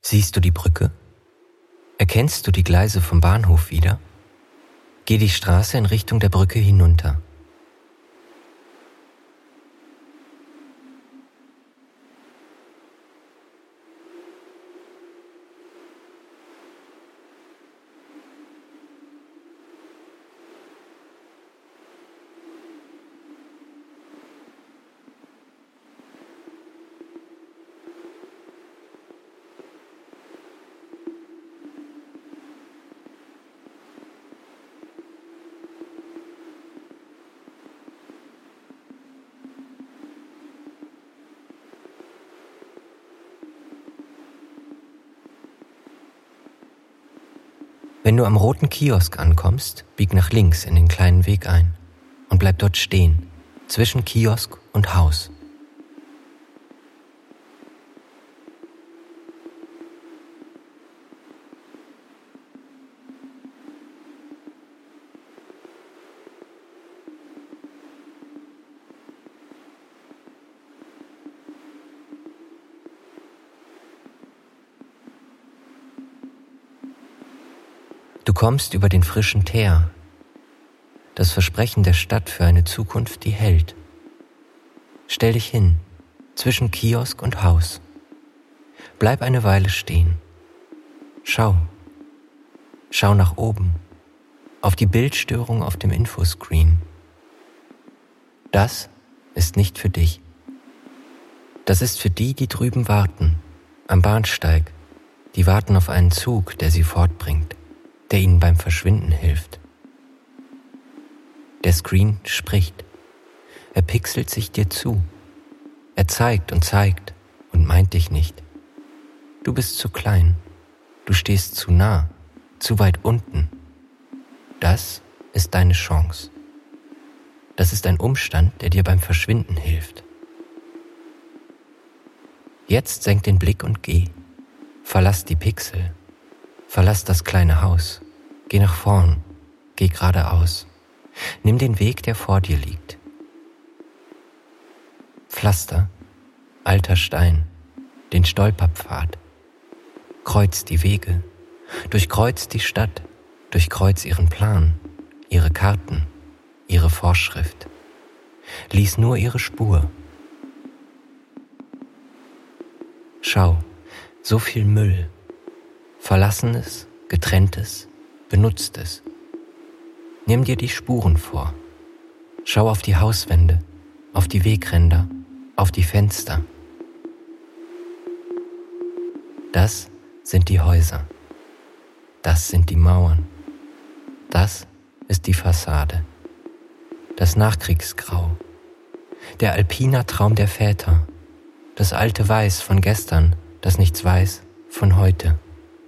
Siehst du die Brücke? Erkennst du die Gleise vom Bahnhof wieder? Geh die Straße in Richtung der Brücke hinunter. Wenn du am roten Kiosk ankommst, bieg nach links in den kleinen Weg ein und bleib dort stehen, zwischen Kiosk und Haus. Du kommst über den frischen Teer, das Versprechen der Stadt für eine Zukunft, die hält. Stell dich hin, zwischen Kiosk und Haus. Bleib eine Weile stehen. Schau nach oben, auf die Bildstörung auf dem Infoscreen. Das ist nicht für dich. Das ist für die, die drüben warten, am Bahnsteig, die warten auf einen Zug, der sie fortbringt, der ihnen beim Verschwinden hilft. Der Screen spricht. Er pixelt sich dir zu. Er zeigt und meint dich nicht. Du bist zu klein. Du stehst zu nah, zu weit unten. Das ist deine Chance. Das ist ein Umstand, der dir beim Verschwinden hilft. Jetzt senk den Blick und geh. Verlass die Pixel. Verlass das kleine Haus. Geh nach vorn. Geh geradeaus. Nimm den Weg, der vor dir liegt. Pflaster, alter Stein, den Stolperpfad. Kreuz die Wege. Durchkreuz die Stadt. Durchkreuz ihren Plan, ihre Karten, ihre Vorschrift. Lies nur ihre Spur. Schau, so viel Müll. Verlassenes, getrenntes, benutztes. Nimm dir die Spuren vor. Schau auf die Hauswände, auf die Wegränder, auf die Fenster. Das sind die Häuser. Das sind die Mauern. Das ist die Fassade. Das Nachkriegsgrau. Der Alpiner Traum der Väter. Das alte Weiß von gestern, das nichts weiß von heute.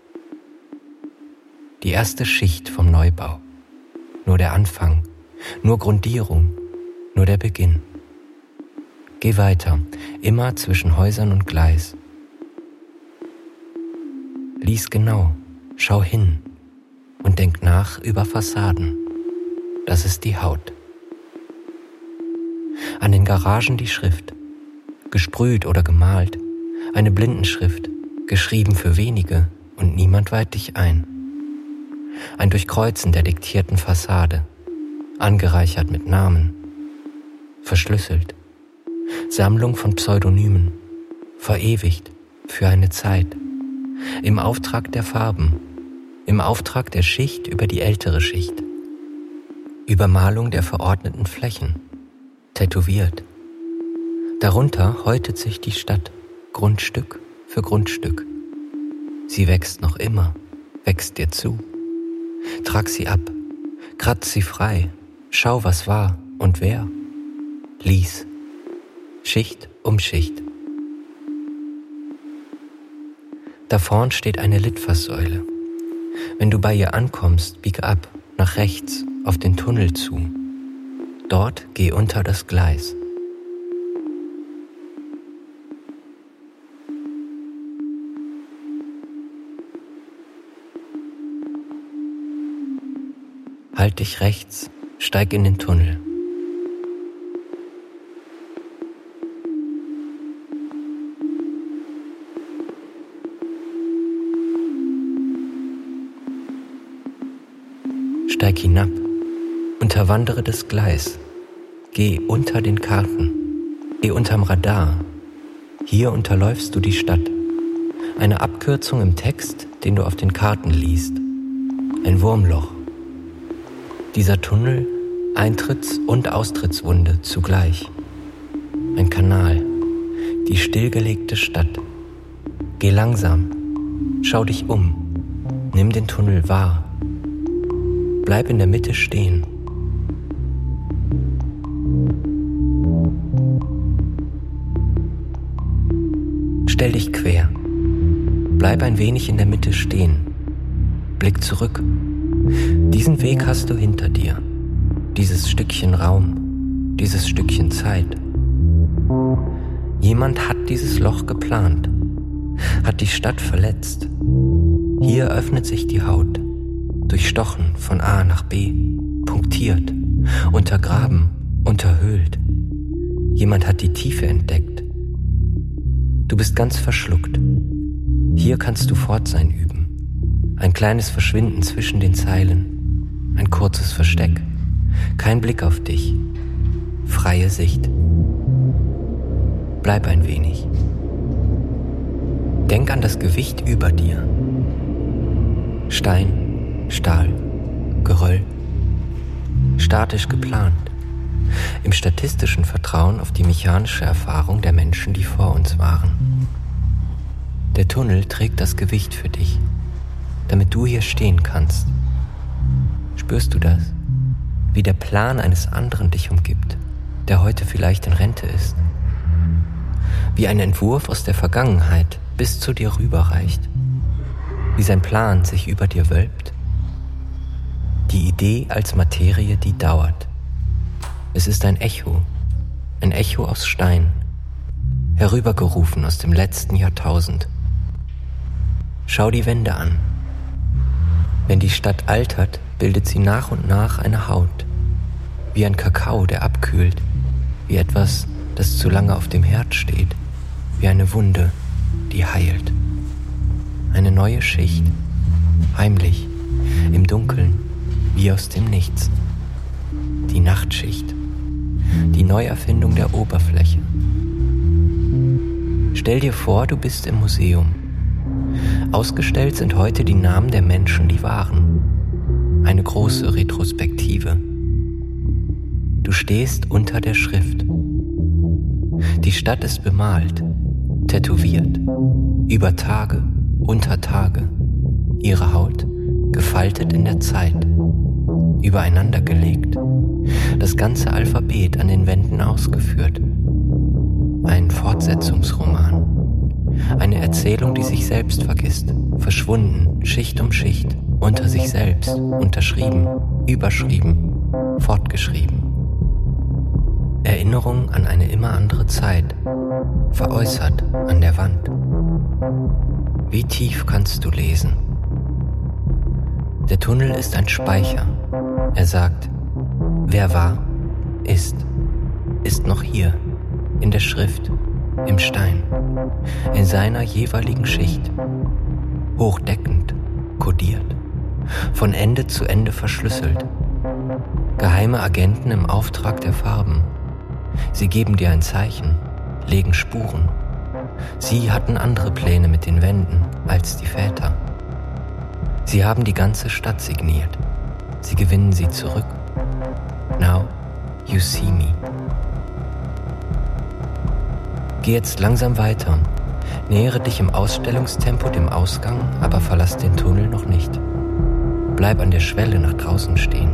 Die erste Schicht vom Neubau. Nur der Anfang, nur Grundierung, nur der Beginn. Geh weiter, immer zwischen Häusern und Gleis. Lies genau, schau hin und denk nach über Fassaden. Das ist die Haut. An den Garagen die Schrift, gesprüht oder gemalt, eine Blindenschrift, geschrieben für wenige und niemand weiht dich ein. Ein Durchkreuzen der diktierten Fassade, angereichert mit Namen, verschlüsselt, Sammlung von Pseudonymen, verewigt für eine Zeit, im Auftrag der Farben, im Auftrag der Schicht über die ältere Schicht, Übermalung der verordneten Flächen, tätowiert. Darunter häutet sich die Stadt, Grundstück für Grundstück. Sie wächst noch immer, wächst dir zu. Trag sie ab, kratz sie frei, schau, was war und wer. Lies, Schicht um Schicht. Da vorn steht eine Litfaßsäule. Wenn du bei ihr ankommst, biege ab, nach rechts, auf den Tunnel zu. Dort geh unter das Gleis. Halt dich rechts, steig in den Tunnel. Steig hinab, unterwandere das Gleis, geh unter den Karten, geh unterm Radar. Hier unterläufst du die Stadt. Eine Abkürzung im Text, den du auf den Karten liest. Ein Wurmloch. Dieser Tunnel, Eintritts- und Austrittswunde zugleich. Ein Kanal, die stillgelegte Stadt. Geh langsam, schau dich um, nimm den Tunnel wahr. Bleib in der Mitte stehen. Stell dich quer. Bleib ein wenig in der Mitte stehen. Blick zurück. Diesen Weg hast du hinter dir. Dieses Stückchen Raum, dieses Stückchen Zeit. Jemand hat dieses Loch geplant, hat die Stadt verletzt. Hier öffnet sich die Haut, durchstochen von A nach B, punktiert, untergraben, unterhöhlt. Jemand hat die Tiefe entdeckt. Du bist ganz verschluckt. Hier kannst du Fortsein üben. Ein kleines Verschwinden zwischen den Zeilen. Ein kurzes Versteck. Kein Blick auf dich. Freie Sicht. Bleib ein wenig. Denk an das Gewicht über dir. Stein, Stahl, Geröll. Statisch geplant. Im statistischen Vertrauen auf die mechanische Erfahrung der Menschen, die vor uns waren. Der Tunnel trägt das Gewicht für dich, damit du hier stehen kannst. Spürst du das? Wie der Plan eines anderen dich umgibt, der heute vielleicht in Rente ist. Wie ein Entwurf aus der Vergangenheit bis zu dir rüberreicht. Wie sein Plan sich über dir wölbt. Die Idee als Materie, die dauert. Es ist ein Echo aus Stein, herübergerufen aus dem letzten Jahrtausend. Schau die Wände an. Wenn die Stadt altert, bildet sie nach und nach eine Haut, wie ein Kakao, der abkühlt, wie etwas, das zu lange auf dem Herd steht, wie eine Wunde, die heilt. Eine neue Schicht, heimlich, im Dunkeln, wie aus dem Nichts. Die Nachtschicht, die Neuerfindung der Oberfläche. Stell dir vor, du bist im Museum. Ausgestellt sind heute die Namen der Menschen, die waren. Eine große Retrospektive. Du stehst unter der Schrift. Die Stadt ist bemalt, tätowiert, über Tage, unter Tage. Ihre Haut gefaltet in der Zeit, übereinandergelegt. Das ganze Alphabet an den Wänden ausgeführt. Ein Fortsetzungsroman. Eine Erzählung, die sich selbst vergisst, verschwunden, Schicht um Schicht, unter sich selbst, unterschrieben, überschrieben, fortgeschrieben. Erinnerung an eine immer andere Zeit, veräußert an der Wand. Wie tief kannst du lesen? Der Tunnel ist ein Speicher. Er sagt, wer war, ist noch hier, in der Schrift, im Stein, in seiner jeweiligen Schicht, hochdeckend, kodiert, von Ende zu Ende verschlüsselt. Geheime Agenten im Auftrag der Farben. Sie geben dir ein Zeichen, legen Spuren. Sie hatten andere Pläne mit den Wänden als die Väter. Sie haben die ganze Stadt signiert. Sie gewinnen sie zurück. Now you see me. Geh jetzt langsam weiter. Nähere dich im Ausstellungstempo dem Ausgang, aber verlass den Tunnel noch nicht. Bleib an der Schwelle nach draußen stehen.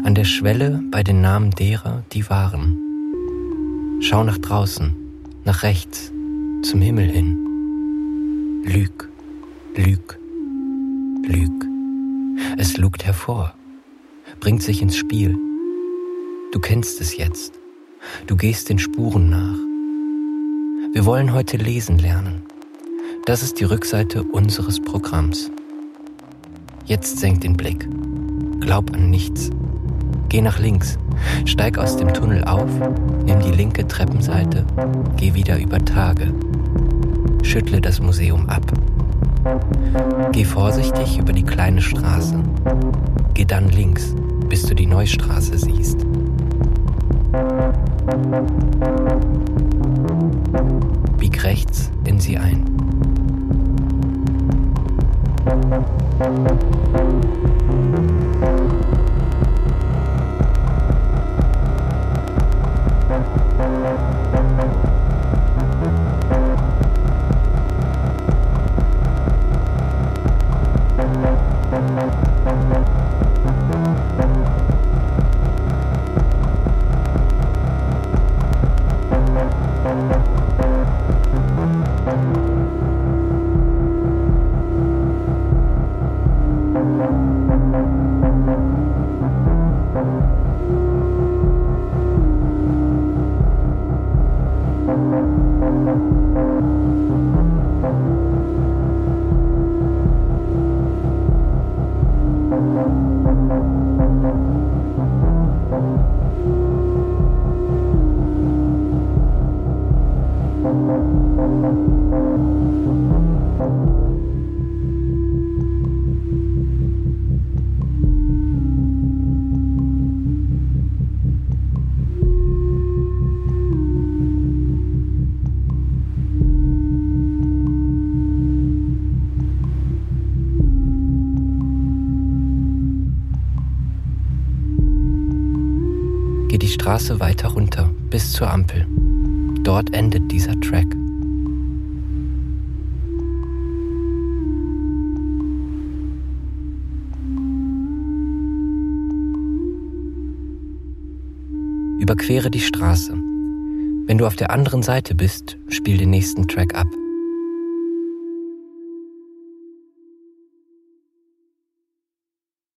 An der Schwelle bei den Namen derer, die waren. Schau nach draußen, nach rechts, zum Himmel hin. Lüg, lüg, lüg. Es lugt hervor, bringt sich ins Spiel. Du kennst es jetzt. Du gehst den Spuren nach. Wir wollen heute lesen lernen. Das ist die Rückseite unseres Programms. Jetzt senk den Blick. Glaub an nichts. Geh nach links. Steig aus dem Tunnel auf. Nimm die linke Treppenseite. Geh wieder über Tage. Schüttle das Museum ab. Geh vorsichtig über die kleine Straße. Geh dann links, bis du die Neustraße siehst. Bieg rechts in sie ein. Geh die Straße weiter runter, bis zur Ampel. Dort endet dieser Track. Überquere die Straße. Wenn du auf der anderen Seite bist, spiel den nächsten Track ab.